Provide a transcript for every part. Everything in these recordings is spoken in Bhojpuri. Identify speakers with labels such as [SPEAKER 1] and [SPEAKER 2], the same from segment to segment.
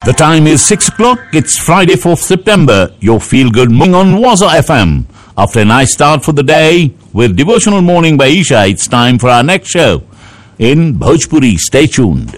[SPEAKER 1] The time is 6 o'clock. It's Friday, 4th September. Your feel-good morning on Waza FM. After a nice start for the day with Devotional Morning by Isha, it's time for our next show in Bhojpuri. Stay tuned.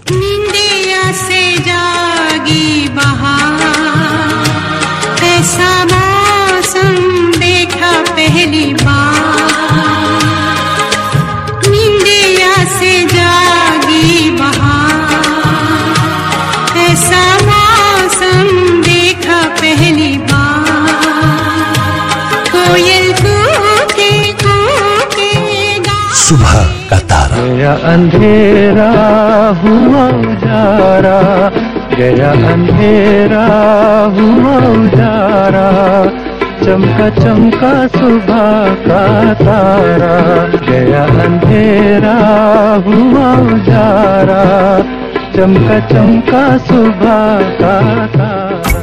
[SPEAKER 2] सुबह का तारा
[SPEAKER 3] गया अंधेरा हुआ उजारा, गया अंधेरा हुआ उजारा, चमका चमका सुबह का तारा। गया अंधेरा हुआ उजारा, चमका चमका सुबह का तारा।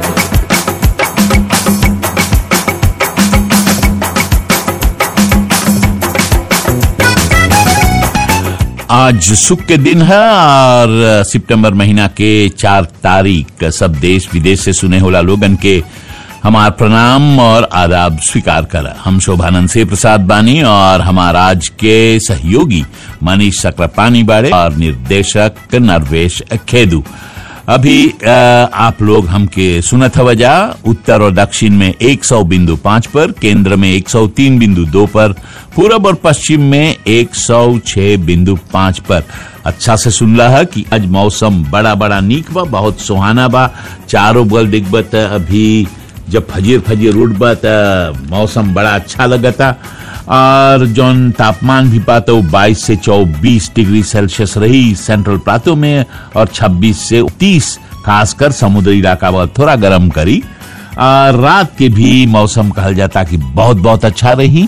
[SPEAKER 1] आज सुख के दिन है और सितंबर महीना के 4 तारीख सब देश विदेश से सुने होला लोगन के हमार प्रणाम और आदाब स्वीकार कर। हम शोभानंद से प्रसाद बानी और हमारा आज के सहयोगी मनीष सक्रापानी बाड़े और निर्देशक नरवेश खेदू। अभी आप लोग हमके सुनत हवजा उत्तर और दक्षिण में 100.5 पर, केंद्र में 103.2 पर, पूरब और पश्चिम में 106.5 पर। अच्छा से सुन रहा कि आज मौसम बड़ा बड़ा नीक बा, बहुत सुहाना बा। चारों बगल दिखबत अभी जब फजीर उठबा त मौसम बड़ा अच्छा लगता और जौन तापमान भी पाता वो 22 से 24 डिग्री सेल्सियस रही सेंट्रल प्लाटो में और 26 से 30 खासकर समुद्री इलाका बहुत थोड़ा गर्म करी। रात के भी मौसम कहल जाता कि बहुत अच्छा रही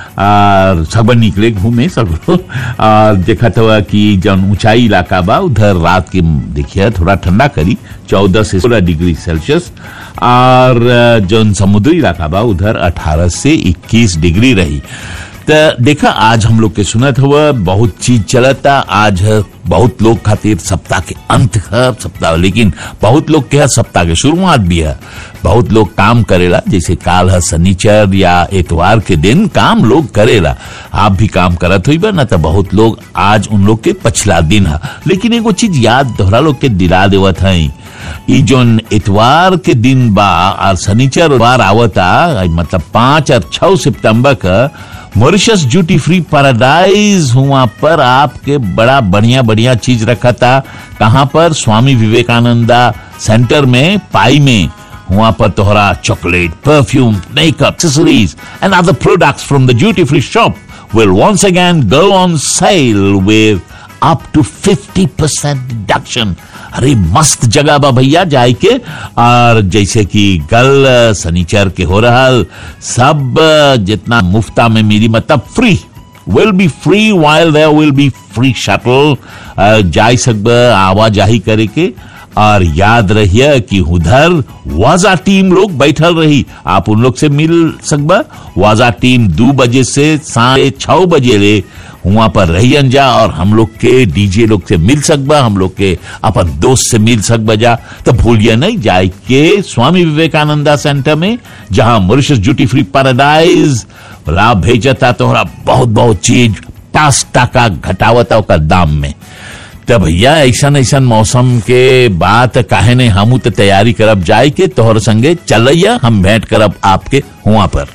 [SPEAKER 1] और सब निकले घूमे सब। और देखा था कि जौन ऊंचाई इलाका बा उधर रात के देखिए थोड़ा ठंडा करी 14 से 16 डिग्री सेल्सियस और जौन समुद्री इलाका बा उधर 18 से 21 डिग्री रही। तो देखा आज हम लोग के सुनत हुआ बहुत चीज चलता। आज बहुत लोग खातिर सप्ताह के अंत है सप्ताह, लेकिन बहुत लोग के सप्ताह के शुरुआत भी है। बहुत लोग काम करेला, जैसे काल है शनिचर या इतवार के दिन काम लोग करेला। आप भी काम करत हुई बा ना, तो बहुत लोग आज उन लोग के पछला दिन है। लेकिन एगो चीज याद दोहरा लोग के दिला देवत है, ई जोन इतवार के दिन बा और शनिचर बार आवता, मतलब 5 और 6 सितंबर का मॉरिशस ड्यूटी फ्री पैराडाइज हुआ पर आपके बड़ा बढ़िया चीज रखा था। कहां पर? स्वामी विवेकानंदा सेंटर में पाई में। वहां पर तोहरा chocolate, perfume, makeup, accessories and other products from the duty free shop will once again go on sale with up to 50% deduction। अरे मस्त जगह बा भैया जाए के। और जैसे कि कल शनिचर के हो रहा सब जितना मुफ्ता में मिली, मतलब free will be free while there will be free shuttle। जाई सकब आवाजाही करे के। और याद रहिए कि उधर वाजा टीम लोग बैठल रही, आप उन लोग से मिल सकबा। वाजा टीम 2 बजे से 6:30 बजे ले वहां पर रहियन जा और हम लोग के डीजे लोग से मिल सकबा, हम लोग के अपन दोस्त से मिल सकबा जा। तो भूलिए नहीं जाए के स्वामी विवेकानंदा सेंटर में, जहां मॉरिशस ड्यूटी फ्री पैराडाइज लाभ भेजता तोहरा बहुत चीज 5% घटावता का दाम में। तो भैया ऐसा मौसम के बात काहे ने हमू तो तैयारी करब जाए के तोहर संगे चलैया हम भेंट करब आपके हुआ पर।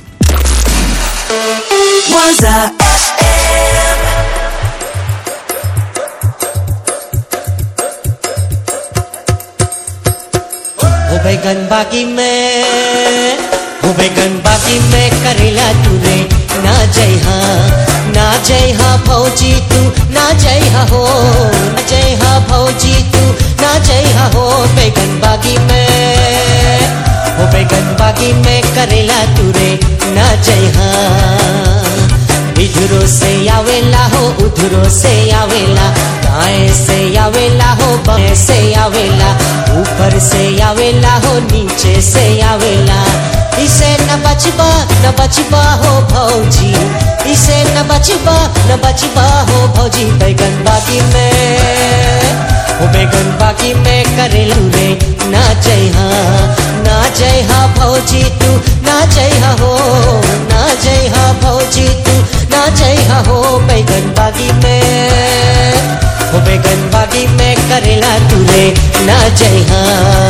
[SPEAKER 4] बैगन बागी में करेला तूने ना जय हा भौजी तू ना जय हा हो, ना जय हा भौजी तू ना जय हा हो। बैगन बागी में करेला तूने ना जय हा। इधरों से आवेला हो उधरों से आवेला, दाएं से आवेला हो बाएं से आवेला, ऊपर से आवेला हो नीचे से आवेला। इसे न बचबा हो भौजी, इसे न बचबा हो भौजी। बैगन बागी में करेलू रे ना जय भौजी तू ना जइहा हो, ना जइहा भौजी तू ना जइहा हो बैगन बागी में, हो बैगन बागी में करेला तू रे ना जइहा।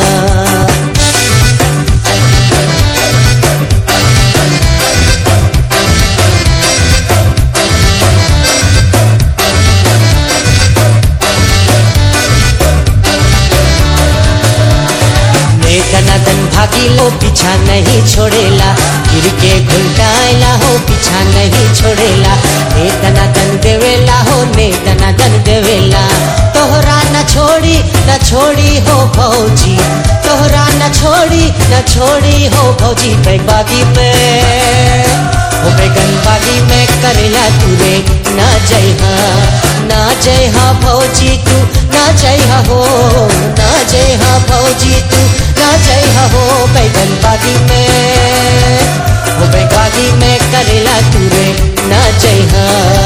[SPEAKER 4] दनादन भागी लो पीछा नहीं छोड़ेला, गिर के घुलटाएला हो पीछा नहीं छोड़ेला। ने दनादन देवेला हो, ने दनादन देवेला। तोहरा न छोड़ी हो भौजी, तोहरा न छोड़ी हो भौजी बागी में, हो बैगन बागी में करेला तू रे ना जइहा, ना जइहा भौजी तू ना जइहा हो, ना जइहा भौजी तू ना जइहा हो बैगन बागी में, हो बैगन बागी में करेला तू रे ना जइहा।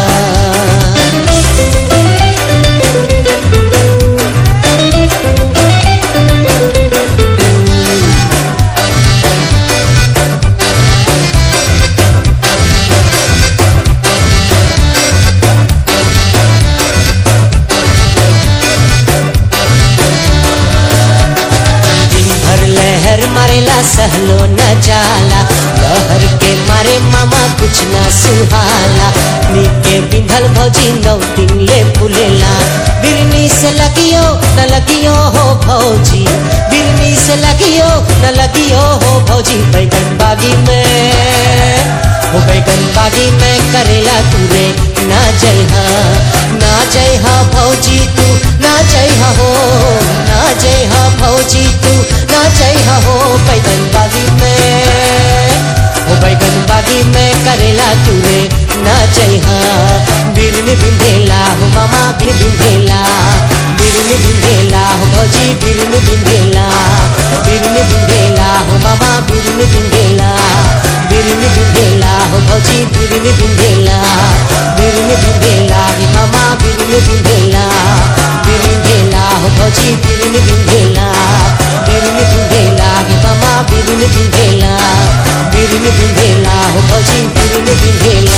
[SPEAKER 4] मारेला सहलो न जाला, लहर के मारे मामा कुछ न सुहाला। नीके बिंधल भौजी 9 दिन ले फुलेला, बिरनी से लगियो न लगियो हो भौजी, बिरनी से लगियो न लगियो हो भौजी बैगन बागी में, हो बैगन बागी में करेला तू रे ना जइहा, ना जइहा भौजी तू ना जइहा हो, ना जइहा भौजी तू ना जइहा हो बैगन बागी में, हो बैगन बागी में करेला तू रे ना जइहा। बिरनी बिंधेला हो मामा बिरनी बिंधेला, बिरनी बिंधेला हो भौजी बिरनी बिंधेला, बिरनी बिंधेला हो मामा बिरनी बिंधेला, बिरनी बिंधेला हो भौजी बिरनी बिंधेला, बिरनी बिंधेला रे मामा बिरनी बिंधेला, बिरनी बिंधेला हो भौजी बिरनी बिंधेला, बिरनी बिंधेला रे मामा बिरनी बिंधेला, बिरनी बिंधेला हो भौजी बिरनी बिंधेला।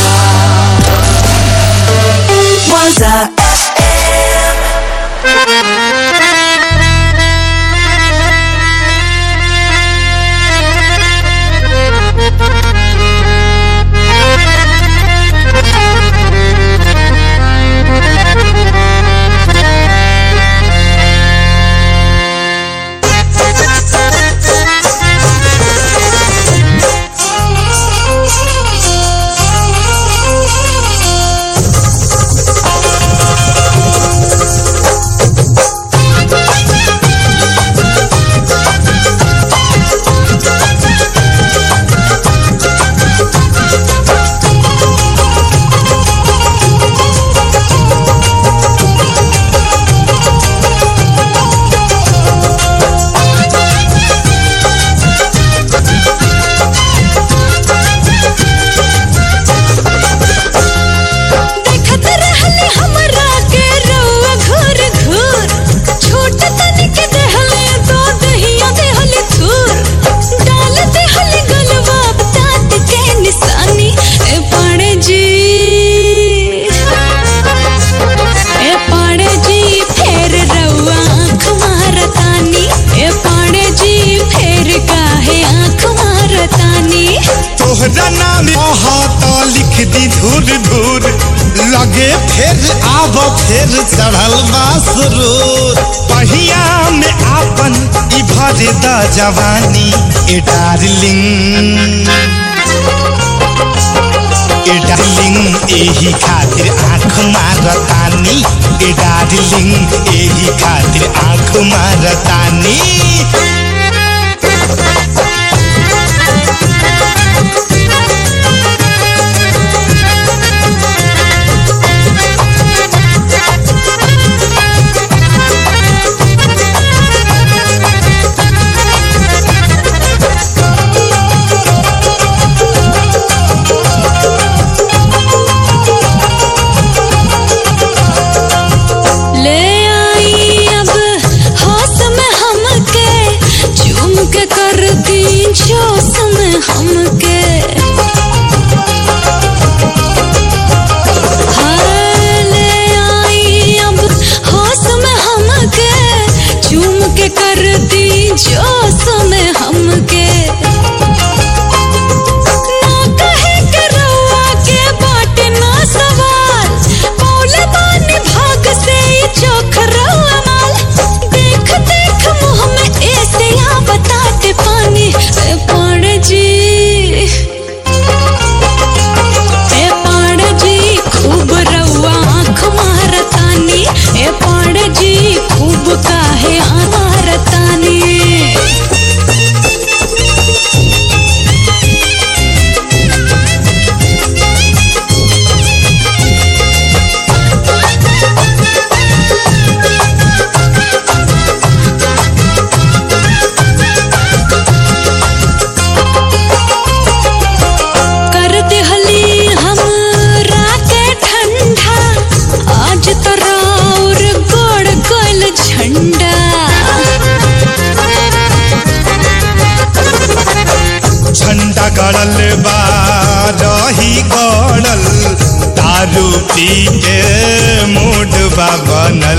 [SPEAKER 2] Waza
[SPEAKER 5] तोहरा नाम तो लिख दी धूर धूर, लगे फिर आब फिर चढ़ल बासरूर। पहिया में आपन ई भर द जवानी ए डार्लिंग, ए डार्लिंग एही खातिर आँख मारतानी, ए डार्लिंग एही खातिर आँख मारतानी।
[SPEAKER 6] कर दी जो
[SPEAKER 5] गड़ल बा रही गड़ल दारू पी के मूड बा बनल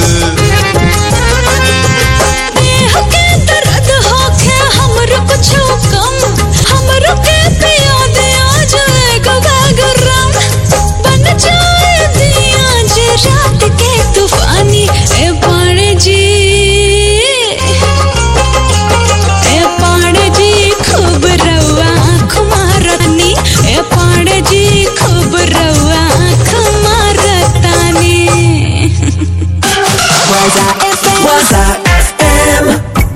[SPEAKER 2] देह के दर्द होखे हमरो कुछो कम हमरो के पिया दे आज एक बैग रम बन जाए दिया जे रात के तूफानी ए पाड़े जी खूब रवा आँख मारतानी ए पाड़े जी खूब रवा आँख मारतानी
[SPEAKER 4] Waza FM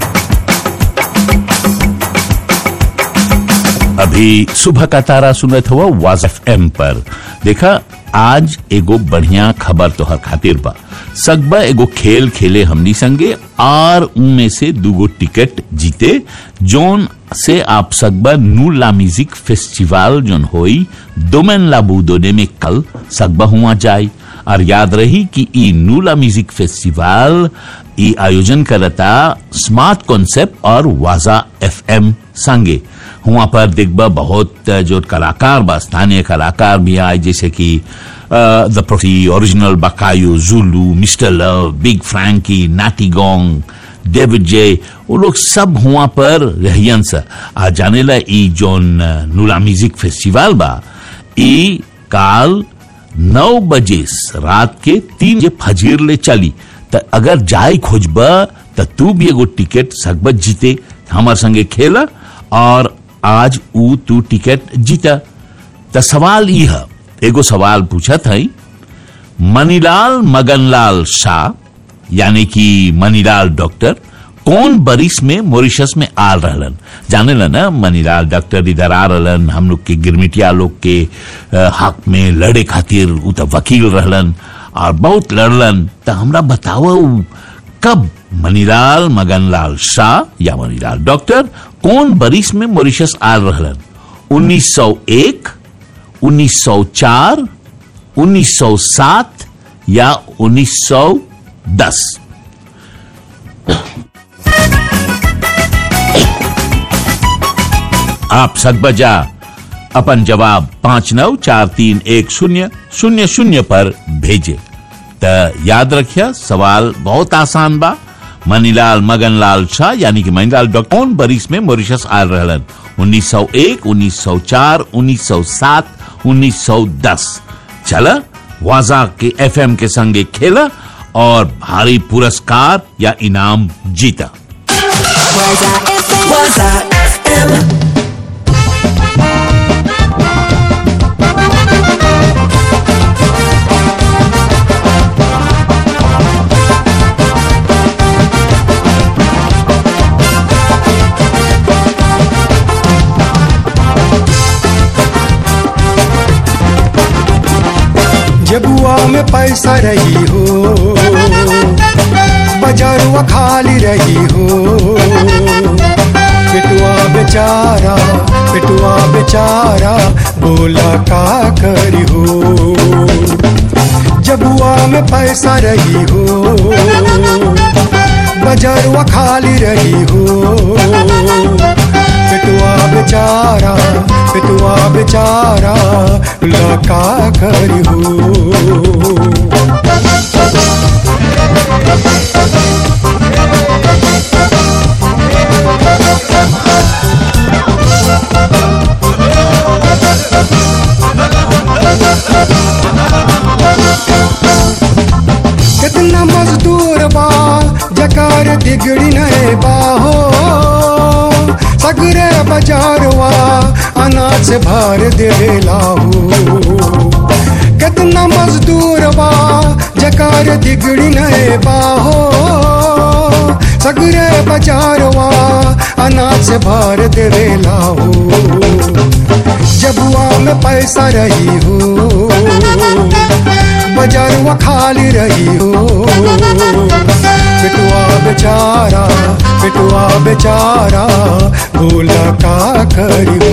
[SPEAKER 1] अभी सुबह का तारा सुनत हुआ वाज़ एफएम पर। देखा आज एगो बढ़िया खबर तोहर खातिर बा। सकबा एगो खेल खेले हमनी संगे और उनमें से दूगो टिकट जीते जोन से आप सकबा नूला म्यूजिक फेस्टिवल जोन होई दोमेन लाबूदोने में कल सकबा हुआ जाए। और याद रही कि ई नूला म्यूजिक फेस्टिवल ई आयोजन करता स्मार्ट कॉन्सेप्ट और वाजा एफएम संगे। वहां पर देखबा बहुत जो कलाकार बा स्थानीय कलाकार भी आए जैसे कि द प्रोटी ओरिजिनल बकायो Zulu Mister Love Big Frankie नाटी गोंग डेविड जे वो लोग सब हुआ पर रहियन से आ जाने ला ई जोन नूला म्यूजिक फेस्टिवल बा ई काल 9 बजे रात के 3 बजे फजीर ले चली। त अगर जाए खोजबा त तू भी एगो टिकट सकबत जीते हमार संगे खेला और आज ऊ तू टिकट जीता। त सवाल यह एगो सवाल पूछत है मनीलाल मगनलाल शाह यानी कि मनीलाल डॉक्टर कौन बरिस में मॉरिशस में आल रहलन। जाने ला ना मनीलाल डॉक्टर इधर आ रहलन हम लोग के गिरमिटिया लोग के हक में लड़े खातिर उ त वकील रहलन और बहुत लड़लन। त हमरा बताओ कब मनीलाल मगनलाल शाह या मनीलाल डॉक्टर कौन बरिस में मॉरिशस आल रहलन। 1901 1904 1907 या 1910। आप सकबजा अपन जवाब 59431000 पर भेजे। त याद रखिया सवाल बहुत आसान बा। मनीलाल मगनलाल शाह यानी कि मनीलाल डॉक्टर कौन बरिस में मॉरिशस आल रहलन। 1901 1904 1907 1910। चला वाजा के एफएम के संगे खेला और भारी पुरस्कार या इनाम जीता।
[SPEAKER 4] Waza FM
[SPEAKER 3] जबुआ में पैसा रही हो बाजारुआ खाली रही हो पिटुआ बेचारा बोला का करी हो। जबुआ में पैसा रही हो बाजारुआ खाली रही हो पिटुआ बेचारा लका करी हो। कितना मजदूर बा जकार दिगड़ी नहीं बाहो सगरे बाजारवा अनाज से भर देला हो। कितना मजदूर बा जकार दिगड़ी नहीं बाहो सगरे बाजारवा अनाज से भर देला हो। जबुआ में पैसा रही हो बाजारुआ खाली रही हो पिटुआ बेचारा बोला का करी हो।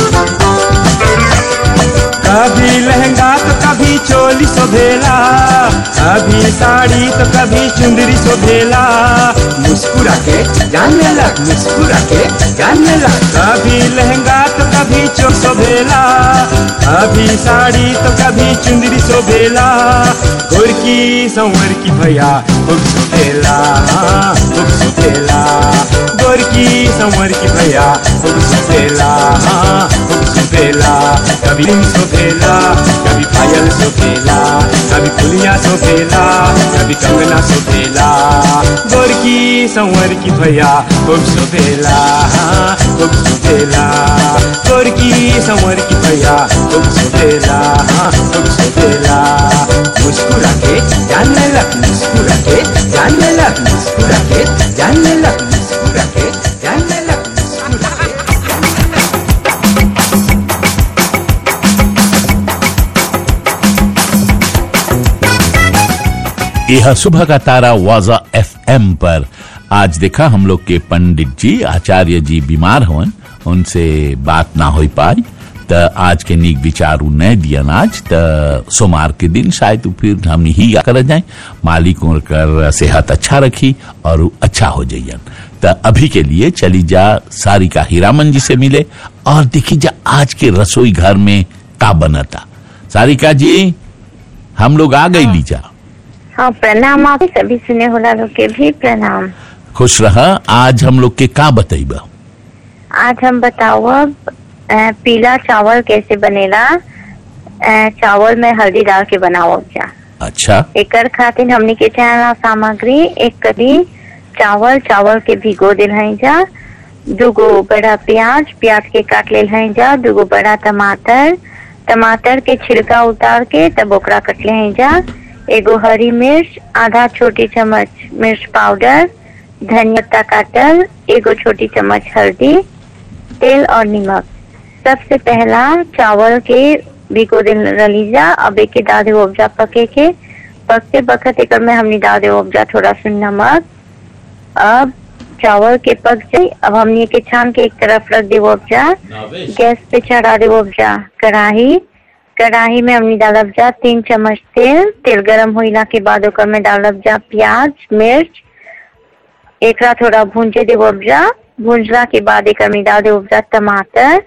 [SPEAKER 5] शोभेला अभी साड़ी तो कभी चुंदरी शोभेला मुस्कुरा के जान लेला मुस्कुरा के जान लेला कभी लहंगा तो कभी चोक शोभेला अभी साड़ी तो कभी चुंदरी शोभेला गोरकी संवर की भैया खूब शोभेला खूब शोभेला गोरकी संवर की भैया खूब शोभेला खूब शोभेला कभी रिंग शोभेला कभी पायल शोभेला कभी फुलिया शोभेला कभी कंगना शोभेला गोरकी संवर की भैया खूब शोभेला खूब शोभेला गोरकी संवर की भैया खूब शोभेला खूब शोभेला मुस्कुरा के जान लेला मुस्कुरा के जान लेला मुस्कुरा के जान लेला मुस्कुरा के जान लेला मुस्कुरा के
[SPEAKER 1] यह सुबह का तारा वाजा FM पर। आज देखा हम लोग के पंडित जी आचार्य जी बीमार हवन, उनसे बात ना हो पाई त आज के नीक विचार न दियन आज त सोमवार के दिन शायद फिर हम ही कर जाए मालिक उनकर सेहत अच्छा रखी और अच्छा हो जाइए। त अभी के लिए चली जा सारिका हीरामन जी से मिले और देखी जा आज के रसोई घर में का बनता। सारिका जी हम लोग आ गई लीजा।
[SPEAKER 6] हाँ प्रणाम, आप सभी सुने होला लोग के भी प्रणाम।
[SPEAKER 1] खुश रहा। आज हम लोग के का बताइबा?
[SPEAKER 6] आज हम बताओ पीला चावल कैसे बनेला। चावल में हल्दी डाल के बनाओ जा।
[SPEAKER 1] अच्छा।
[SPEAKER 6] एकर खातिर हमनी के चाहला सामग्री एक कड़ी चावल, चावल के भिगो दिल है जा। 2 बड़ा प्याज, प्याज के काट लेल है जा। 2 बड़ा टमाटर, टमाटर के छिलका उतार के तब ओकरा कटले है जा। 1 हरी मिर्च, आधा छोटी चम्मच मिर्च पाउडर, धनिया पत्ता काटल, 1 छोटी चम्मच हल्दी, तेल और नमक। सबसे पहला चावल के भिगो दिल रलीजा। अब एक डाल दे उपजा पके के पकते बखत एक में हमने डाल दे उपजा थोड़ा सा नमक। अब चावल के पक जाए, अब हमने के छान के एक तरफ रख दे उपजा। गैस पे चढ़ा दे उपजा कढ़ाई। कढ़ाई में हमने डालब जा 3 चम्मच तेल। तेल गरम होइला के बाद ओकर में डालब जा प्याज, मिर्च। एकरा थोड़ा भूंजे दे उपजा। भूंजला के बाद एक में डाल दे उपजा टमाटर।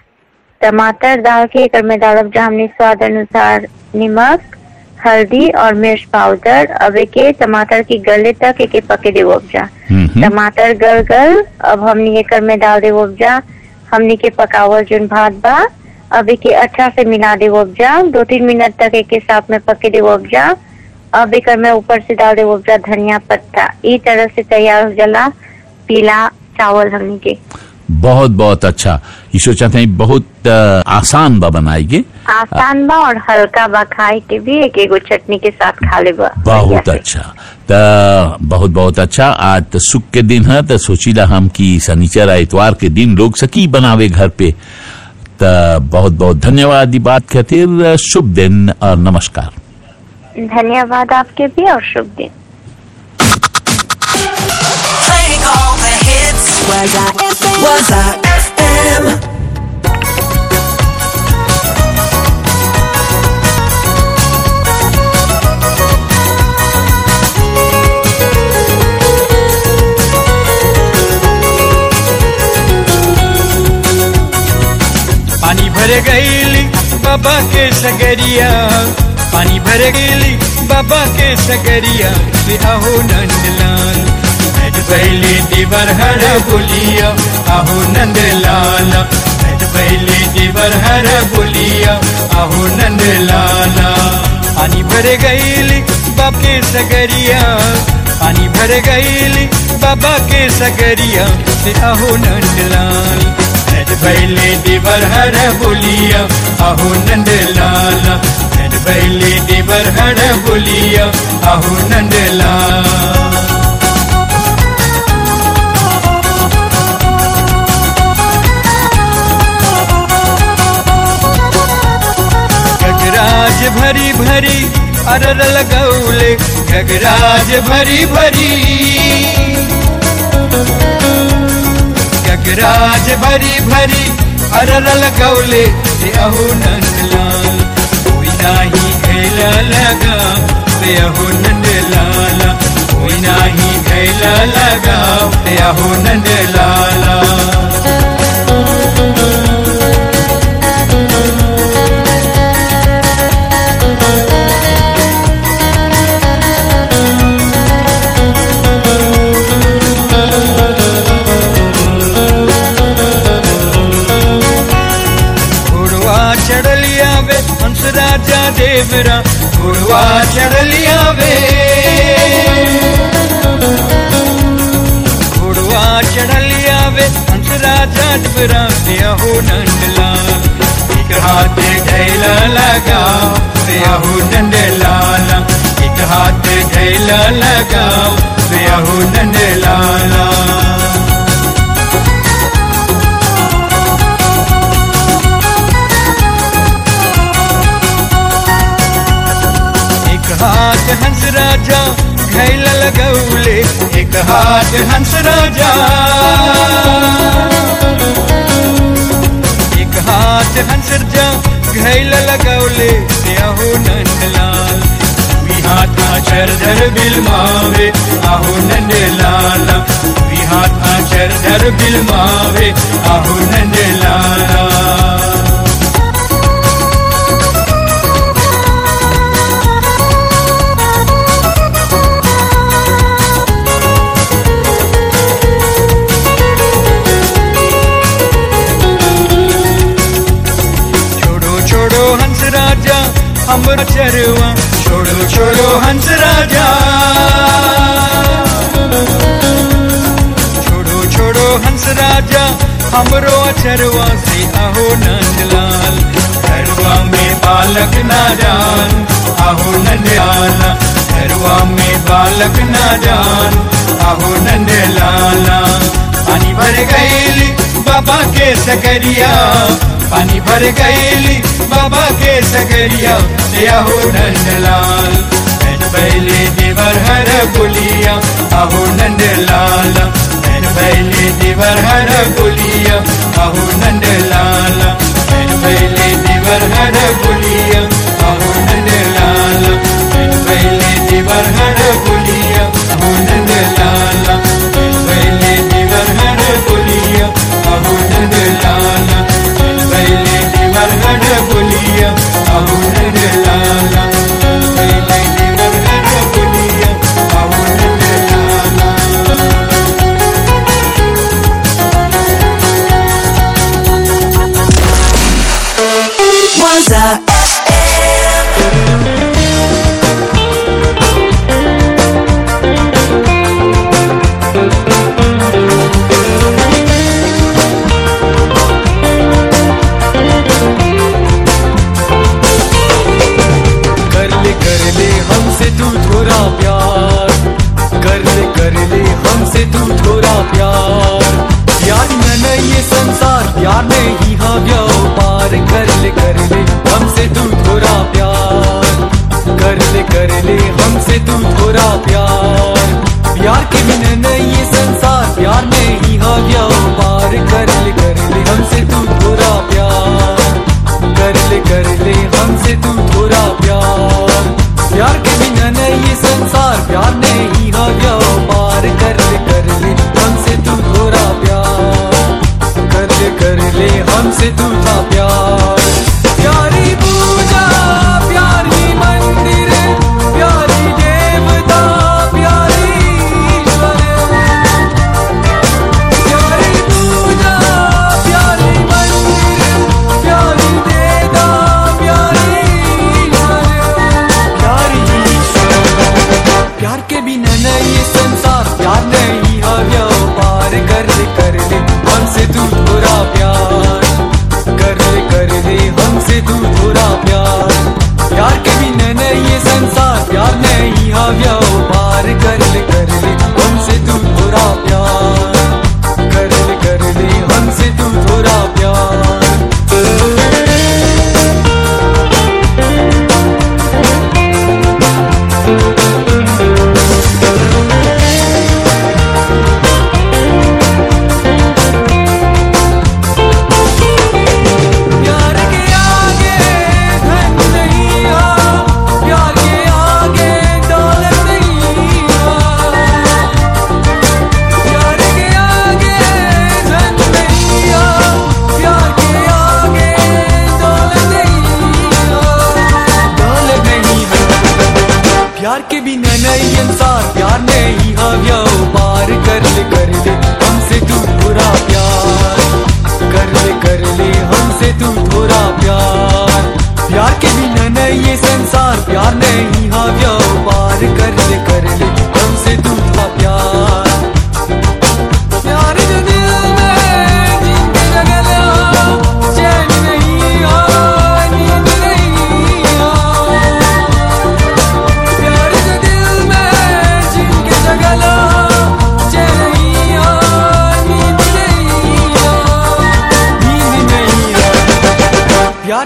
[SPEAKER 6] टमाटर डाल के एक में डालब जा हमने स्वाद अनुसार नमक, हल्दी और मिर्च पाउडर। अब एक टमाटर की गले तक एक पके दे उपजा। टमाटर गल अब हमने एक में डाल दे उपजा हमने के पकावल जोन भात बा। अब एक अच्छा से मिला दे उपजा। 2-3 मिनट तक एक साथ में पके दे उपजा। अब एक में ऊपर से डाल दे उपजा धनिया पत्ता। इस तरह से तैयार हो जाला पीला चावल हमने के।
[SPEAKER 1] बहुत बहुत अच्छा। ये सोचा था बहुत आसान बा बनाएंगे।
[SPEAKER 6] आसान बा और हल्का बा, खाए के भी एक चटनी के साथ खा ले बा।
[SPEAKER 1] बहुत अच्छा। बहुत बहुत अच्छा। आज तो सुख के दिन है तो सोचीला हम की शनिचर इतवार के दिन लोग सकी बनावे घर पे। बहुत बहुत धन्यवाद बात खातिर। शुभ दिन और नमस्कार।
[SPEAKER 6] धन्यवाद आपके भी और शुभ दिन।
[SPEAKER 2] Waza FM.
[SPEAKER 7] पानी भर गईली बाबा के सगरिया, पानी भर गईली बाबा के सगरिया से आहो नंदलाल। बैठ पहले देवर हर बोलिया आहो नंदलाल। बैठ पहले देवर हर बोलिया आहो नंदलाल। पानी भर गईली बाबा के सगरिया, पानी भर गईली बाबा के सगरिया से आहो नंदलाल। बैठ पहले देवर हर बोलिया आहो नंदलाल। बैठ पहले देवर हर बोलिया आहो नंदलाल। गगराज भरी भरी अरर लगौले, गगराज भरी भरी, गगराज भरी भरी अरर लगौले अहो नंदलाल। कोई नाही घैला लगा हो नंद लाला कोई नाही घैला लगा हो नंद लाला राजा देवरा घोड़वा चढ़लिया वे घोड़वा चढ़लिया वे हंस राजा देवरा हो नंदलाल एक हाथ ढैला लगा हो नंदलाला एक हाथ ढैला लगा हो नंदलाला हाथ हंस राजा घैला लगौले एक हाथ हंस राजा एक हाथ हंस राजा घैला लगौले हो नंदलाल वी हाथ आचर धर बिलमावे आहो नंदलाला वी हाथ आचर धर बिलमावे आहो नंदलाला हमरो चरवा छोड़ो छोड़ो हंस राजा छोड़ो छोड़ो हंस राजा हमरो चरवा से आहो नंदलाल घरवा में बालक ना जान आहो नंदलाला घरवा में बालक ना जान आहो नंदलाला पानी भर गईली बाबा के सकरिया पानी भर गईली बाबा के सकरिया हो नंदलाल नैन बैले देवर हर बुलिया आहो नंदलाला नैन बैले देवर हर बुलिया आहो नंदलाला नैन बैले देवर हर बुलिया आहो नंदलाला नैन बैले देवर हर बुलिया आहो नंदलाला नैन बैले देवर हर बुलिया आहो नंदलाला नैन बैले देवर हर बुलिया आहो नंदलाला बैले देवर हर बुलिया आहो नंदलाला
[SPEAKER 8] Waza
[SPEAKER 9] प्यार नहीं हाँ गया पार कर ले हमसे तू थोड़ा प्यार कर ले हमसे तू थोड़ा प्यार के बिना नहीं ये संसार प्यार नहीं हाँ गया पार कर ले हमसे तू थोड़ा प्यार कर ले हमसे तू थोड़ा प्यार के बिना नहीं ये संसार प्यार नहीं हाँ गया पार कर ले हमसे तू थोड़ा प्यार कर ले हमसे तू था प्यार प्यारी पूजा प्यारी मंदिर प्यारी देवता प्यारी ईश्वर प्यारी पूजा प्यारी मंदिर प्यारी देवता प्यारी ईश्वर प्यारी ईश्वर प्यार के बिना नहीं ये संसार प्यार नहीं हाँ गया पार कर ले हमसे तू थोड़ा प्यार कर ले हमसे तू थोड़ा प्यार के बिना नहीं ये संसार प्यार नहीं हाँ गया पार कर ले हमसे तू थोड़ा प्यार कर ले हमसे तू थोड़ा प्यार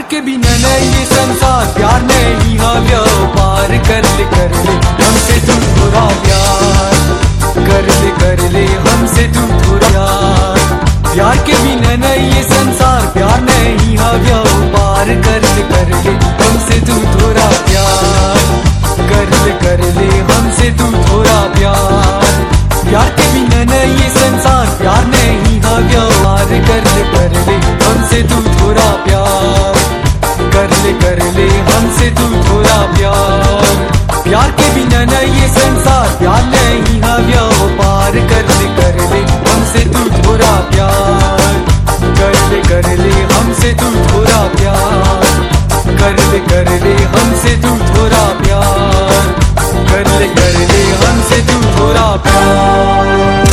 [SPEAKER 9] के बिना नहीं ये संसार, प्यार नहीं हाव्या पार कर ले हमसे तू थोड़ा प्यार, कर ले हमसे तू थोड़ा प्यार। प्यार के बिना नहीं ये संसार, प्यार नहीं हाव्या पार कर ले हमसे तू थोड़ा प्यार, कर ले हमसे तू थोड़ा प्यार। प्यार के बिना नहीं ये संसार, प्यार नहीं हाव्या पार कर ले हमसे तू थोड़ा प्यार, कर ले हमसे तू थोड़ा प्यार। प्यार के बिना नहीं ये संसार, प्यार नहीं हाव्या पार कर ले हमसे तू थोड़ा प्यार, कर ले हमसे तू थोड़ा प्यार, कर ले हमसे तू थोड़ा प्यार, कर ले हमसे तू थोड़ा प्यार।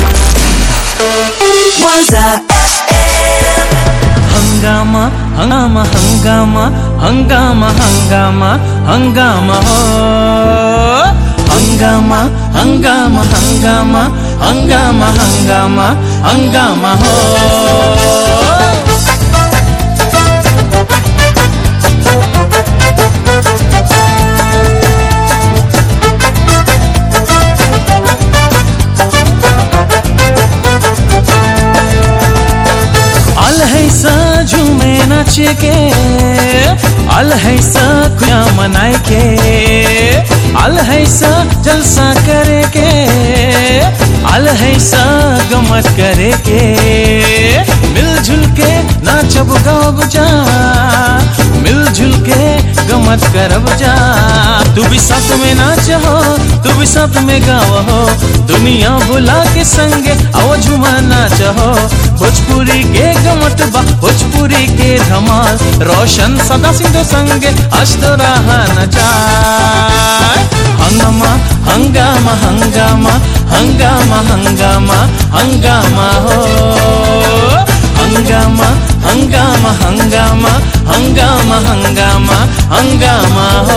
[SPEAKER 9] हंगामा हंगामा हंगामा हंगामा हंगामा हंगामा हो, हंगामा हंगामा हंगामा हंगामा हंगामा हंगामा हो। अलहैसा झूमे नाचे के, अलहैसा खुशियाँ मनाए के, अलहैसा जलसा करे के, अलहैसा गमत करे के। मिलजुल के नाचब गाओ जा, मिलजुल के गमत करब जा। तू भी साथ में नाच हो, तू भी साथ में गाव हो, दुनिया बुला के संगे आओ झूमा नाच हो। भोजपुरी के गमत बा, भोजपुरी के धमाल, रोशन सदा सिंधु संगे आज तो रहा न जाए। हंगामा हंगामा हंगामा हंगामा हंगामा हंगामा हो, हंगामा हंगामा हंगामा हंगामा हंगामा हंगामा हो।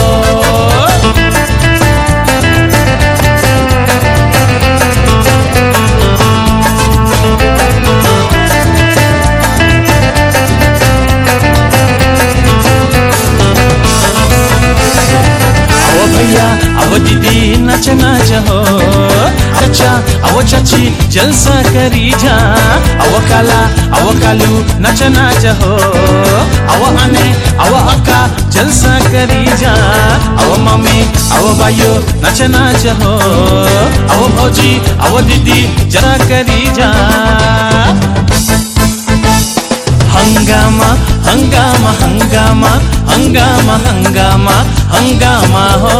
[SPEAKER 9] भैया अब दीदी नच नाच हो, अच्छा अब चाची जलसा करी जा। अब काला अब कालू नच नाच हो, अब आने अब अक्का जलसा करी जा। अब मम्मी अब भाइयों नच नाच हो, अब भौजी अब दीदी जरा करी जा। हंगामा हंगामा हंगामा हंगामा हंगामा हंगामा हो,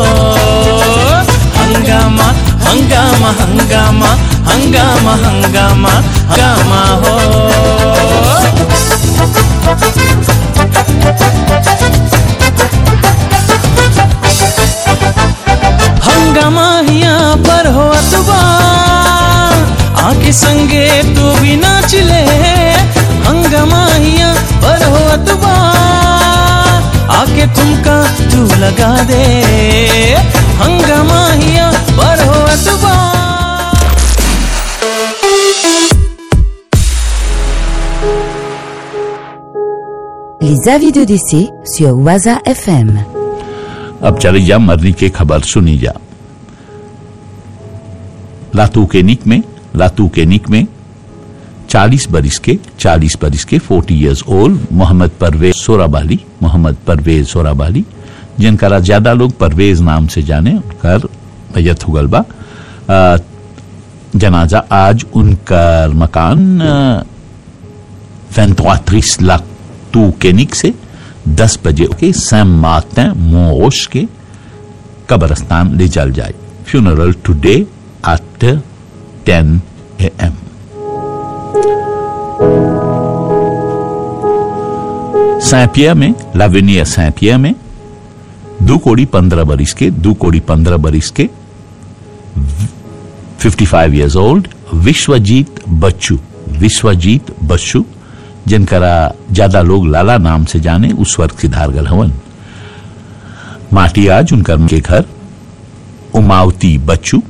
[SPEAKER 9] हंगामा हंगामा हंगामा हंगामा हंगामा हंगामा हो। हंगामा यहाँ पर हो अतबा, आके संगे तू भी नाच ले। हंगामा यहाँ पर हो अतबा, आके तुमका तू लगा दे। हंगामा यहाँ पर हो अतबा।
[SPEAKER 8] Les avis de décès sur Waza FM।
[SPEAKER 1] अब चले जा मरने की खबर सुनी जा। लातू के निक में 40 बरिस के 40 इयर्स ओल्ड मोहम्मद परवेज सोराबाली, जिनका ज्यादा लोग परवेज नाम से जाने, उनका मैयत हो गल बा। जनाजा आज उनका मकान 23 लातू के निक से 10 बजे के सैम मार्टिन मोश के कब्रिस्तान ले चल जाए। Funeral today at 10 AM। सैंपिया में लावेनिया सैंपिया में 2 कोड़ी 15 बरिस के 55 इयर्स ओल्ड विश्वजीत बच्चू, जिनका ज्यादा लोग लाला नाम से जाने, उस वक्त सिद्धारगल हवन। माटी आज उनका के घर उमावती बच्चू,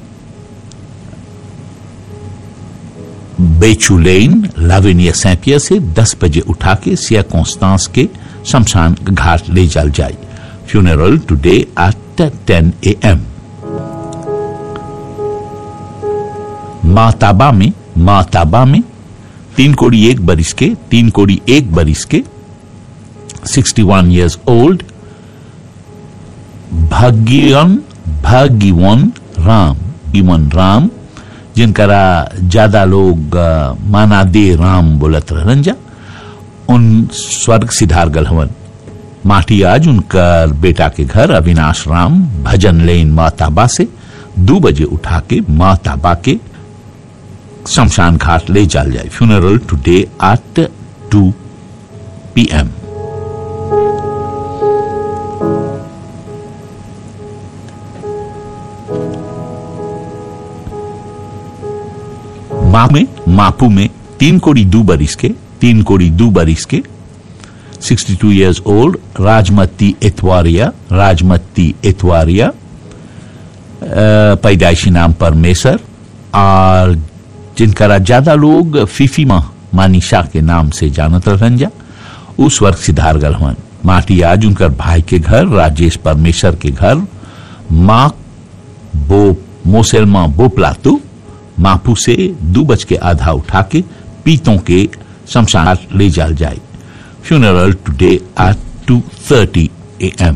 [SPEAKER 1] बेचू लेन लावेनिया सैंपिया से 10 बजे उठा के सिया कॉन्स्टांस के शमशान घाट ले जाल जाए. Funeral today at 10 a.m. माताबा में 3 कोड़ी 1 बरिस के 61 years old भाग्यवन राम जिनकरा ज्यादा लोग माना दे राम बोलत रहन जा, उन स्वर्ग सिधारगल हवन. माटी आज उनका बेटा के घर अविनाश राम भजन लेन माताबा से 2 बजे उठा के माताबा के शमशान घाट ले जाल जाए. Funeral today at 2 p.m. मापू में 3 कोड़ी 2 बरिस के 62 years old राजमती एतवारिया पैदाइशी नाम परमेसर, और जिनका ज्यादा लोग फीफीमा मानिशा के नाम से जानत रहन जा, उस वर्ग सिधारगल हवन. माटी आज उनकर भाई के घर राजेश परमेश्वर के घर माँ मोसेलमा बोपलातू मापू से 2 बज के आधा उठा के पीतों के शमशान ले जाल जाए. Funeral today at 2:30 p.m.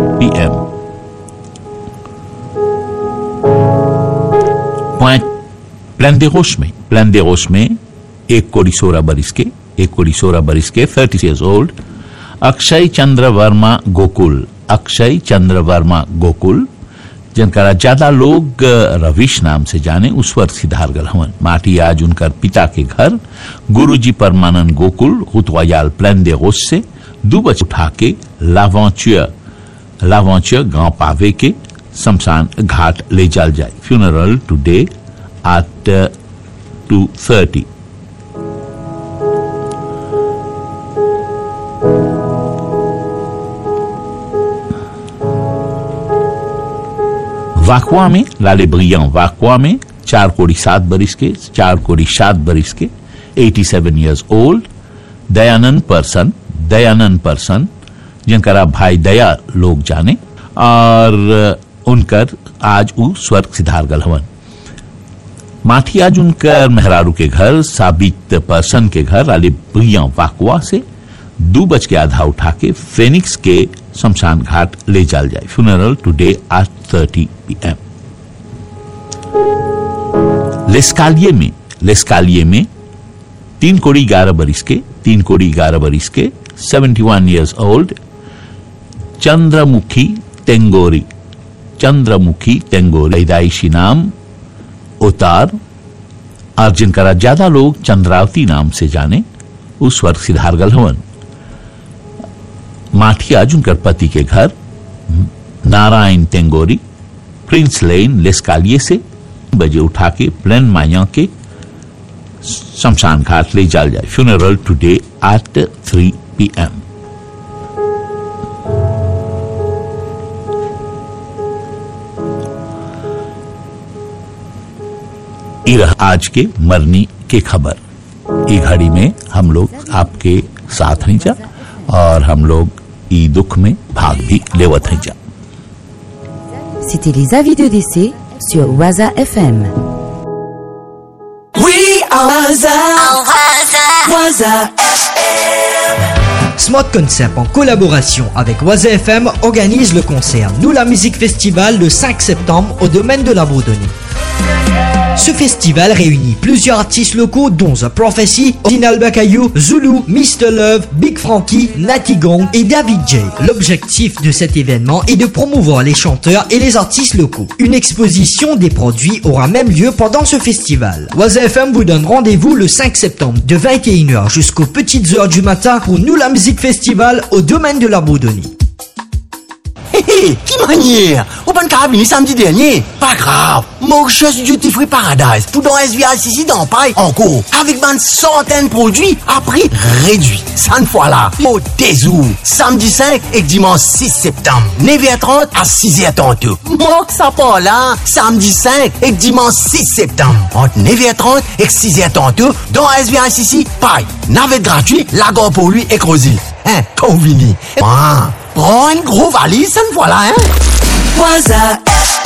[SPEAKER 1] प्लेंडेरोस में 1 कोड़ी 16 बरिस के 30 years old अक्षय चंद्र वर्मा गोकुल जिनका ज्यादा लोग रविश नाम से जाने, उस वर्ग सिधारगल हवन. माटी आज उनकर पिता के घर गुरुजी परमानंद गोकुल हुतवायाल प्लेंडेरोस से 2 बजे उठा के लावांचिया गांव पावे के शमशान घाट ले जाल जाए. Funeral today at 2:30. वाकवा में लाले ब्रियां 4 कोड़ी 7 बरिस के 87 years old दयानंद पर्सन जिनका भाई दया लोग जाने, और उनकर आज उ स्वर्ग सिधारगल हवन. माठी आज उनकर मेहरारू के घर साबित पर्सन के घर लाले ब्रियां वाकवा से 2 बज के आधा उठा के फेनिक्स के शमशान घाट ले जाल जाए. Funeral today at 30 p.m. लेस्कालिये में 3 कोड़ी 11 बरिस के 71 years old चंद्रमुखी टेंगोरी पैदाइशी नाम उतार, और जिनका ज्यादा लोग चंद्रावती नाम से जाने, उस वर्ग सिधारगल हवन. माठी आज उनकर पति के घर नारायण टेंगोरी प्रिंस लेन लेस्कालिये से 3 बजे उठा के प्लेन माया के शमशान घाट ले जाल जाए. Funeral today at 3 p.m. आज के मरनी के खबर. ई घड़ी में हम लोग आपके साथ नहीं जा, और हम लोग ई दुख में भाग भी लेवत नहीं जा.
[SPEAKER 8] C'était les avis de décès sur Waza FM.
[SPEAKER 10] We are Waza FM.
[SPEAKER 11] Smart Concept, en collaboration avec Waza FM, organise le concert Nous la musique festival le 5 septembre au domaine de la Bourdonnais. Ce festival réunit plusieurs artistes locaux dont The Prophecy, Dinal Bakayou, Zulu, Mr. Love, Big Frankie, Natty Gong et David J. L'objectif de cet événement est de promouvoir les chanteurs et les artistes locaux. Une exposition des produits aura même lieu pendant ce festival. Waza FM vous donne rendez-vous le 5 septembre de 21h jusqu'aux petites heures du matin pour Nous la musique festival au domaine de la Bourdonnais.
[SPEAKER 10] Qui manière? Au ban carabini samedi dernier? Pas grave. Mauritius Duty Free Paradise. Tout dans SVICC dans paille en cours. Avec ban centaines de produits à prix réduit. 100 fois là. Au Tézou. Samedi 5 et dimanche 6 septembre. 9h30 à 6h30. Manque ça pas là. Samedi 5 et dimanche 6 septembre. Entre 9h30 et 6h30 dans SVICC paille. Navette gratuit, lagon pour lui et Crosil. hein, convenu. Ah, prends une grosse valise, ça me voilà, hein.
[SPEAKER 12] Waza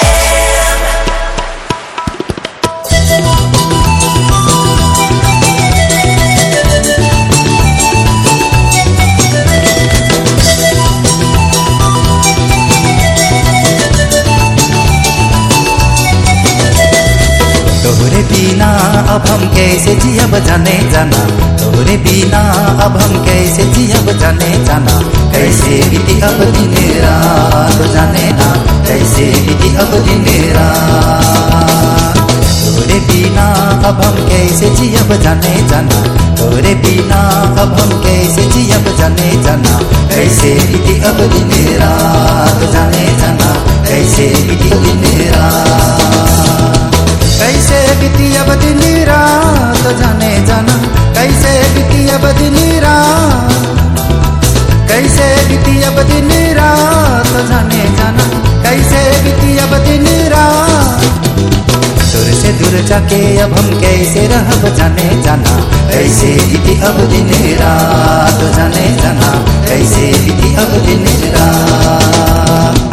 [SPEAKER 13] तोरे बिना अब हम कैसे जियब जाने जाना, तोरे बिना अब हम कैसे जियब जाने जाना, कैसे बीती अब दिन रात जाने ना, कैसे बीती अब दिन रात। तोरे बिना अब हम कैसे जियब जाने जाना, तोरे बिना अब हम कैसे जियब जाने जाना, कैसे बीती अब दिन रात जाने जाना, कैसे बीती अब दिन रात। कैसे बीती अब दिन रात जाने जाना, कैसे बीती अब दिन रात, कैसे बीती अब दिन रात जाने जाना, कैसे बीती अब दिन रात। दूर से दूर जाके अब हम कैसे रहब जाने जाना, कैसे बीती अब दिन रात जाने जाना, कैसे बीती अब दिन रात।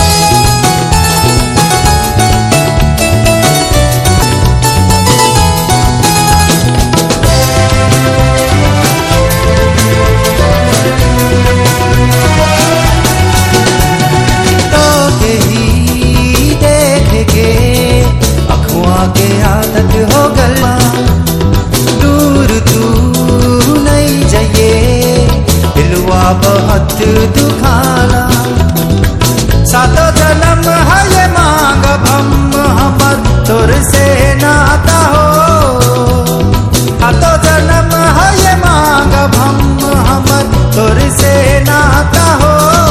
[SPEAKER 13] के आदत हो गला, दूर तू नहीं जाइए, दिलवा बहुत दुखाना। सातों जन्म है ये मांग हम हमर तोर से नाता हो, सातों जन्म है ये मांग हम हमर तोर से नाता हो।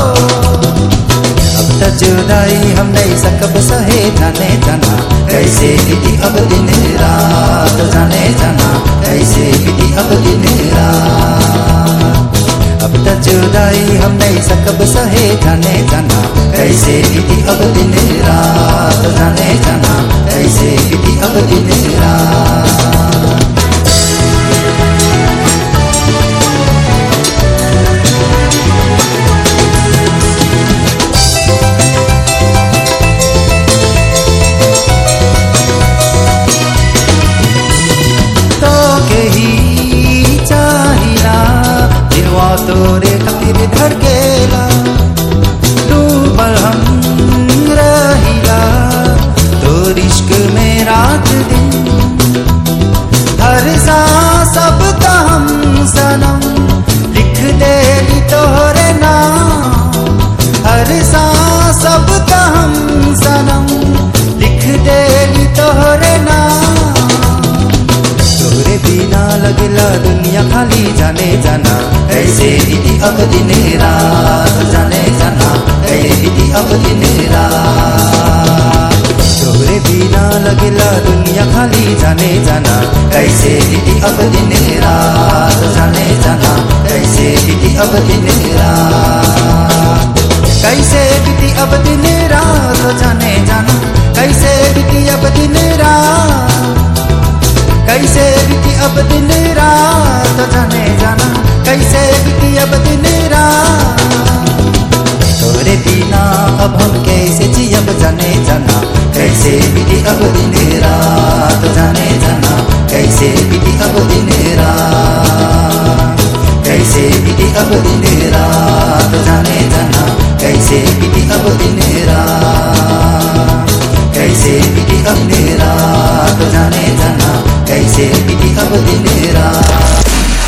[SPEAKER 13] अब तक जुदाई हम नहीं सकब सहे जाने जाना, कैसे बीती अब दिन रात जाने जाना, कैसे बीती अब दिन रात। अब तक जुदाई हम नहीं सकब सहे जाने जाना, कैसे बीती अब दिन रात जाने जाना, कैसे बीती अब दिन रात। तोरे खातिर धड़केला, डूबल हम रहिला तोर इश्क में रात दिन। हर सांस सब का हम सनम लिख देली तोहरे नाम, हर सांस सब का हम सनम लिख देली तोहरे नाम। तोरे बिना लगला दुनिया खाली जाने जाना, कैसे बीती अब दिन रात जाने जाना, कैसे बीती अब दिन रात। तोरे बिना लगला दुनिया खाली जाने जाना, कैसे बीती अब दिन रात जाने जाना, कैसे बीती अब दिन रात। कैसे बीती अब दिन रात जाने जाना, कैसे बीती अब दिन रात, कैसे बीती अब दिन रात जाने जाना, कैसे बीती अब दिन रात। तोरे बिना अब हम कैसे जियब जाने जाना, कैसे बीती अब दिन रात जाने जाना, कैसे बीती अब दिन रात, कैसे बीती अब दिन रात जाने जाना, कैसे बीती अब दिन रात, कैसे बीती अब दिन रात जाने जाना, कैसे बीती अब दिन रात।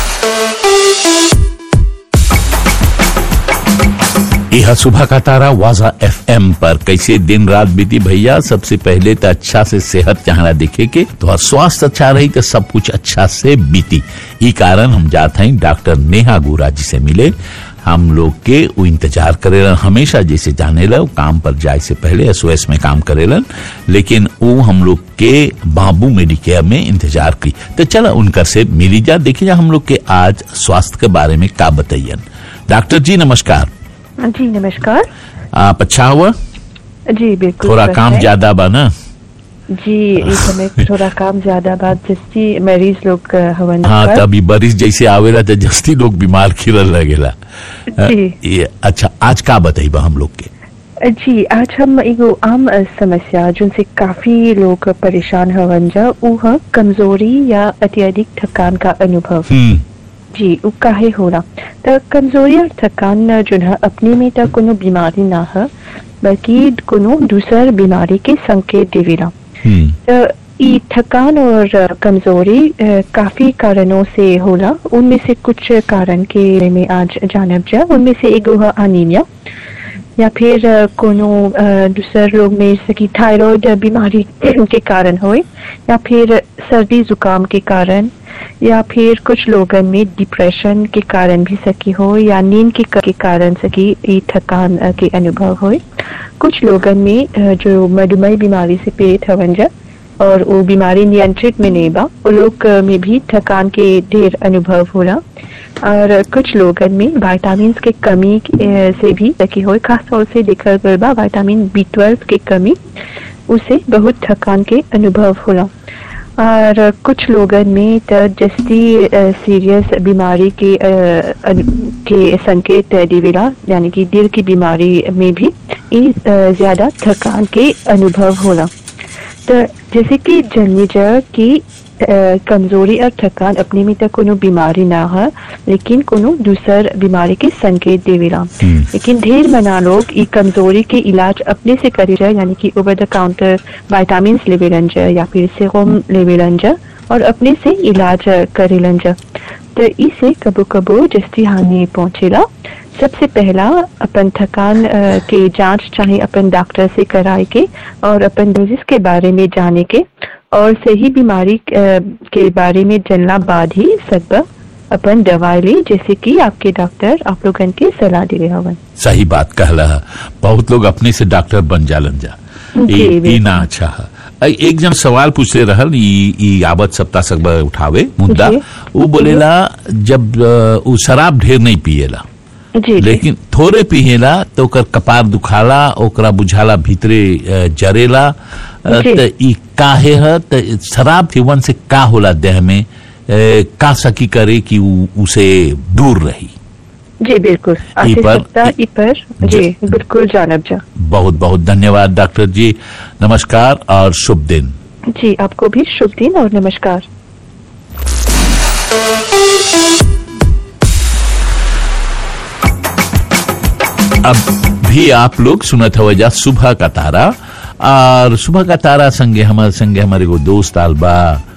[SPEAKER 1] यह सुबह का तारा वाजा एफएम पर कैसे दिन रात बीती भैया। सबसे पहले तो अच्छा से सेहत चाहना देखे के तो स्वास्थ्य अच्छा रही तो सब कुछ अच्छा से बीती। ई कारण हम जाते हैं डॉक्टर नेहा गोरा जी से मिले। हम लोग के वो इंतजार करेलन हमेशा, जैसे जाने ला काम पर जाए से पहले एसओएस में काम करेलन, लेकिन वो हम लोग के बाबू मेडिकेयर में इंतजार की। तो चला उनकर से मिली जा, देखी जा हम लोग के आज स्वास्थ्य के बारे में क्या बताइए। डॉक्टर जी नमस्कार।
[SPEAKER 14] जी नमस्कार।
[SPEAKER 1] आप अच्छा हुआ?
[SPEAKER 14] जी बिल्कुल।
[SPEAKER 1] थोड़ा काम ज्यादा बा ना?
[SPEAKER 12] जी इस समय थोड़ा काम ज्यादा बात जस्ती मरीज लोग हवन
[SPEAKER 1] हाँ
[SPEAKER 12] पर।
[SPEAKER 1] तभी बारिश जैसे आवेला तो जस्ती लोग बीमार खिरल लगेला।
[SPEAKER 12] जी।
[SPEAKER 1] अच्छा आज का बताइबा हम लोग के?
[SPEAKER 12] जी आज हम एगो आम समस्या जिनसे काफी लोग परेशान हवन जा ऊ है कमजोरी या अत्यधिक थकान का अनुभव। जी ऊ काहे होला तो कमजोरी और थकान जो है अपने में तो कोनो बीमारी ना है बल्कि कोनो दूसर बीमारी के संकेत देवेला। तो ई थकान और कमजोरी काफी कारणों से होला। उनमें से कुछ कारण के बारे में आज जानब जा। उनमें से एगो है अनीमिया या फिर कोनो दूसर रोग में जैसे कि थायराइड बीमारी के कारण हो या फिर सर्दी जुकाम के कारण या फिर कुछ लोगों में डिप्रेशन के कारण भी सकी हो या नींद के कारण सकी ई थकान के अनुभव हो। कुछ लोगों में जो मधुमेह बीमारी से पीड़ित हवन जा और वो बीमारी नियंत्रित में नहीं बा वो लोग में भी थकान के ढेर अनुभव होला। और कुछ लोगों में विटामिन के कमी से भी सकी हो। खास तौर से देखा गया बा विटामिन B12 के कमी उसे बहुत थकान के अनुभव होला। और कुछ लोगों में तो जस्ती सीरियस बीमारी के संकेत देवेला यानी कि दिल की बीमारी में भी ज्यादा थकान के अनुभव होला। तो जैसे कि जन्मजा की कमजोरी और थकान अपने में तक कोनो बीमारी ना है लेकिन कोनो दूसर बीमारी के संकेत देवेला। लेकिन ढेर मना लोग ई कमजोरी के इलाज अपने से करे जाए यानी कि ओवर द काउंटर विटामिन लेवेलन जा या फिर सीरम लेवेलन जा और अपने से इलाज करेलन जा। तो इसे कबो कबो जस्ती हानि पहुंचेला। सबसे पहला अपन थकान के जांच चाहे अपन डॉक्टर से कराए के और अपन डिजीज के बारे में जाने के और सही बीमारी के बारे में जानला बाद ही सब अपन दवाई ले जैसे कि आपके डॉक्टर आप लोगन के सलाह दे रहे हवन।
[SPEAKER 1] सही बात कहला है। बहुत लोग अपने से डॉक्टर बन जालन जा ई ना अच्छा है। एक जन सवाल पूछले रहल ई आबत सप्ताह सक उठावे मुद्दा वो बोलेला जब वो शराब ढेर नहीं पिएला लेकिन थोड़े पिएला तो ओकर कपार दुखाला ओकरा बुझाला भीतरे जरेला तो ई काहे है तो शराब पीवन से का होला देह में का सकी करे कि उसे दूर रही।
[SPEAKER 12] जी बिल्कुल जी बिल्कुल जानब जा।
[SPEAKER 1] बहुत बहुत धन्यवाद डॉक्टर जी। नमस्कार और शुभ दिन।
[SPEAKER 12] जी आपको भी शुभ दिन और नमस्कार।
[SPEAKER 1] अब भी आप लोग सुनत हवजा सुबह का तारा और सुबह का तारा संगे हमारे को दोस्त आलबा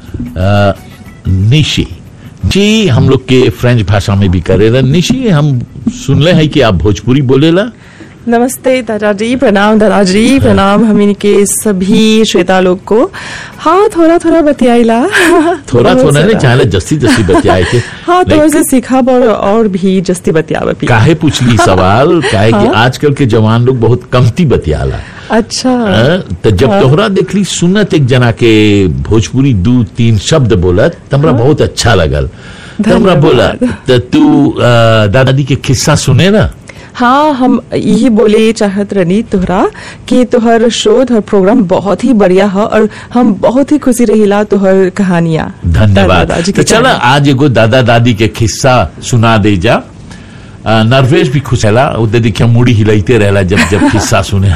[SPEAKER 1] निशी जी हम लोग के फ्रेंच भाषा में भी करेला। निशी हम सुनले हैं कि आप भोजपुरी बोलेला।
[SPEAKER 14] नमस्ते दादाजी प्रणाम दादाजी प्रणाम हमीन के सभी श्रोता लोग को। हाँ थोड़ा थोड़ा बतियाइला
[SPEAKER 1] थोड़ा नहीं चाहे जस्ती बतियाए थे।
[SPEAKER 14] हाँ तो ऐसे सीखा और भी जस्ती बतियावा
[SPEAKER 1] काहे पूछली सवाल काहे कि आजकल के जवान लोग बहुत कमती बतियाला।
[SPEAKER 14] अच्छा
[SPEAKER 1] तो जब तोहरा देखली सुनत एक जना के भोजपुरी 2-3 शब्द बोलत तमरा बहुत अच्छा लगल। तमरा बोला तो तू दादाजी के किस्सा सुने ना।
[SPEAKER 14] हाँ हम यही बोले चाहत रनी तोहरा कि तोहर शोध और प्रोग्राम बहुत ही बढ़िया है और हम बहुत ही खुशी रहिला तोहर कहानियां।
[SPEAKER 1] धन्यवाद। तो चला आज एगो दादा दादी के किस्सा सुना दे जा। नर्वेश भी खुश हैला उधर देखिए मुड़ी हिलाइते रहला जब किस्सा सुने।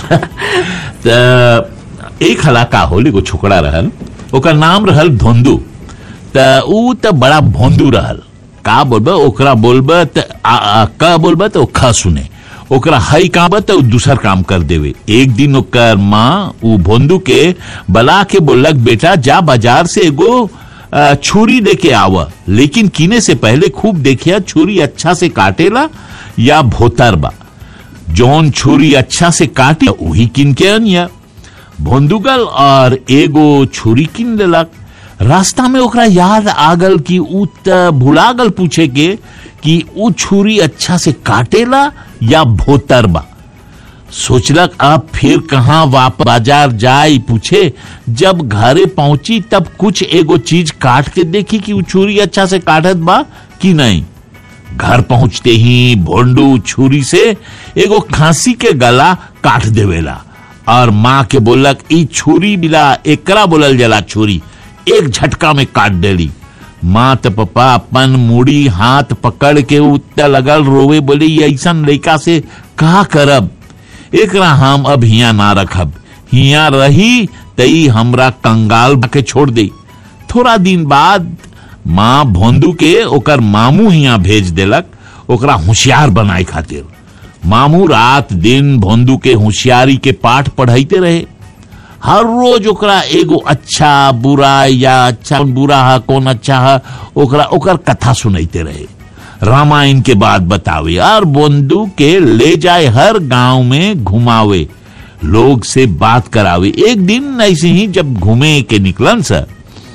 [SPEAKER 1] एक हलाका होल एगो छोकरा रहल ओकर नाम रहल धोंदू। ऊ त बड़ा भोंदू रहल। का बोलबा ओकरा बोलबा त का बोलबा तो खा सुने ओकरा हई काम तो दूसर काम कर देवे। एक दिन ओकर माँ ऊ भोंदू के बला के बोलक बेटा जा बाजार से एगो छुरी लेके आवा लेकिन कीने से पहले खूब देखिया छुरी अच्छा से काटेला या भोतर बा। जौन छुरी अच्छा से काटी वही किन के अनिया। भोंदूगल और एगो छुरी किन लेलक। रास्ता में ओकरा याद आगल कि ऊ भुलागल पूछे के कि ऊ छुरी अच्छा से काटेला या भोतर बा। सोचलक अब फिर कहाँ वापस बाजार जाई पूछे। जब घरे पहुंची तब कुछ एगो चीज काट के देखी कि ऊ छुरी अच्छा से काटत बा कि नहीं। घर पहुंचते ही भोंडू छुरी से एगो खांसी के गला काट देवेला और माँ के बोलक ई छुरी बिला एकरा बोलल जला छुरी, एक झटका में काट देली। माँ तो पापा अपन मुड़ी हाथ पकड़ के उत्ता लगल रोवे, बोली ऐसन लड़का से कहा करब, एकरा हम अब हिया ना रखब, हिया रही तई हमरा कंगाल के छोड़ दे। थोड़ा दिन बाद माँ भोंदू के ओकर मामू हिया भेज देलक ओकरा होशियार बनाए खातिर। मामू रात दिन भोंदू के होशियारी के पाठ पढ़ाइते रहे। हर रोज ओकरा एगो अच्छा बुरा या अच्छा बुरा है कौन अच्छा है ओकरा ओकर कथा सुनाइते रहे, रामायण के बात बतावे और भोंदू के ले जाए हर गांव में घुमावे, लोग से बात करावे। एक दिन ऐसे ही जब घूमे के निकलन सर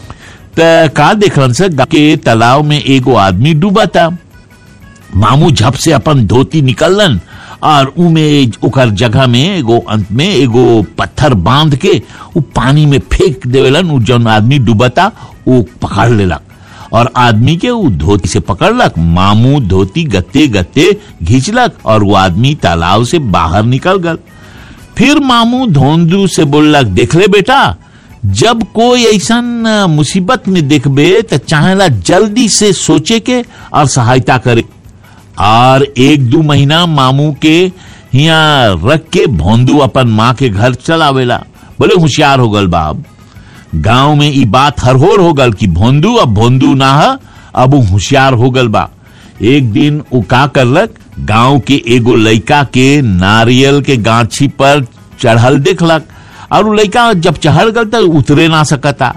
[SPEAKER 1] त का देखलन सर के तालाब में एगो आदमी डूबा था। मामू झप से अपन धोती निकलन और उमे ओकर जगह में एगो अंत में एगो पत्थर बांध के उ पानी में फेंक देवेलन। उ जौन आदमी डूबता वो पकड़ लेलक और आदमी के उ धोती से पकड़लक। मामू धोती गत्ते गत्ते घींचलक और वो आदमी तालाब से बाहर निकल गल। फिर मामू धोंदू से बोललक, देख ले बेटा, जब कोई ऐसा मुसीबत में देखबे तो चाहेला जल्दी से सोचे के और सहायता करे। और 1-2 महीना मामू के यहाँ रख के भोंदू अपन माँ के घर चलावेला। बोले होशियार हो गल बाब, गांव में ई बात हरहोर हो गल कि भोंदू अब भोंदू ना है, अब वो होशियार हो गल बा। एक दिन उ का करलक, गांव के एगो लड़का के नारियल के गाछी पर चढ़ल देखलक और उ लड़का जब चढ़ गल तो उतरे ना सकता।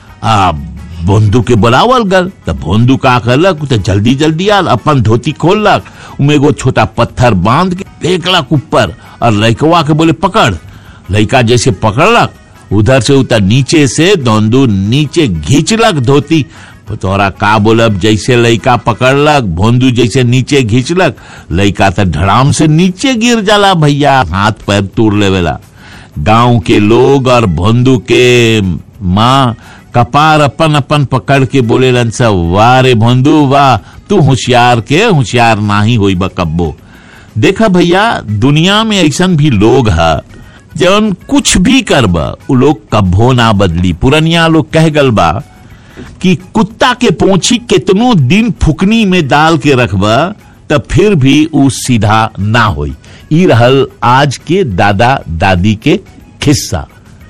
[SPEAKER 1] भोंदू के बुलावल गल तो भोंदू का करलक, तो जल्दी जल्दी आल अपन धोती खोललक, उमें एगो छोटा पत्थर बांध के फेंकलक ऊपर और लड़कवा के बोले पकड़। लड़का जैसे पकड़लक उधर से उतर नीचे से धोंदू नीचे घींचलक धोती। तोरा का बोलब, जैसे लड़का पकड़लक भोंदू जैसे नीचे घींचलक, लड़का तो धड़ाम से नीचे गिर जाला भैया, हाथ पैर तोड़ लेवेला। गांव के लोग और भोंदू के माँ कपार अपन अपन पकड़ के बोलेलन सब, वाह रे भोंदू वाह, तू होशियार के होशियार नाही होई बा कब्बो। देखा भैया, दुनिया में ऐसन भी लोग है जौन कुछ भी करबा उ लोग कब्बो ना बदली। पुरनिया लोग कह गल बा कि कुत्ता के पोंछी कितनो दिन फुकनी में डाल के रखबा तब फिर भी उ सीधा ना होई। ई रहल आज के दादा दादी के किस्सा।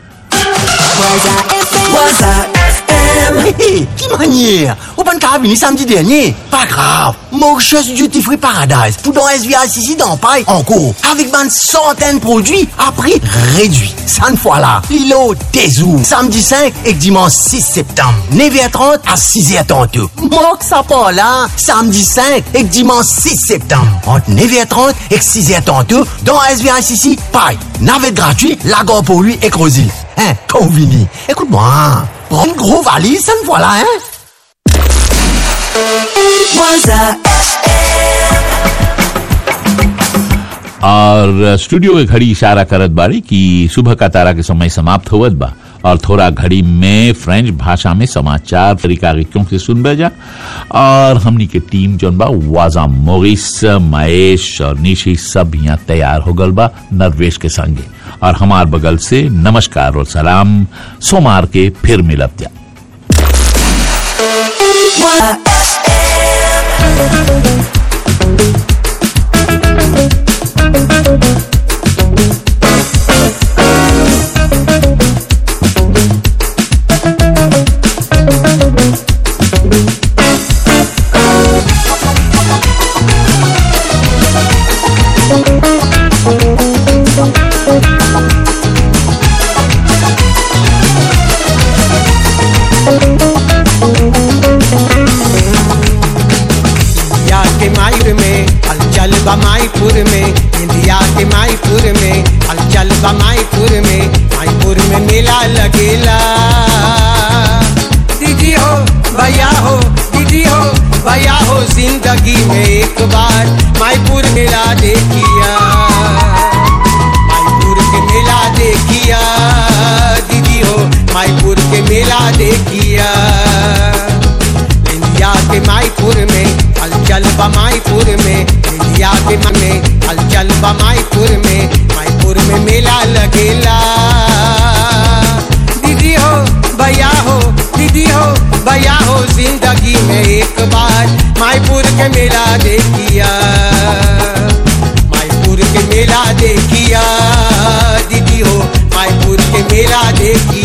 [SPEAKER 10] Qui manière? Au ban carabini samedi dernier? Pas grave. Mauritius Duty Free Paradise. Tout dans SVH ici dans Paille. Encore. Avec ban centaines de produits à prix réduit. 100 fois là. Lilo Tezou. Samedi 5 et dimanche 6 septembre. 9h30 à 6h32. Manque ça pas là. Samedi 5 et dimanche 6 septembre. Entre 9h30 et 6h32 dans SVH ici Paille. Navette gratuit, lagon pour lui et Crosil. Hein, convini. Écoute-moi. Prends une grosse valise, ça me voilà, hein?
[SPEAKER 1] और स्टूडियो के घड़ी इशारा करत बारी कि सुबह का तारा के समय समाप्त होवत बा और थोड़ा घड़ी में फ्रेंच भाषा में समाचार तरीका क्यों से सुन बजा। और हमनी के टीम जोन बा वाजा मोरिस महेश और निशी सब यहाँ तैयार हो गल बा नरवेश के संगे। और हमार बगल से नमस्कार और सलाम, सोमार के फिर मिलब जा।
[SPEAKER 15] माईपुर में इंडिया के माईपुर में हलचल बा माईपुर में मेला लगेला। दीदी हो भैया हो, दीदी हो भैया हो, जिंदगी में एक बार माईपुर मेला देखिया, माईपुर के मेला देखिया। दीदी हो माईपुर के मेला देखिया। इंडिया के माईपुर में हलचल बा माईपुर में, इंडिया के में हलचल बा माईपुर में मेला लगेला। देखिया हो जिंदगी में एक बार मायपुर के मेला देखिया, मायपुर के मेला देखिया दीदी हो, मायपुर के मेला देखिया।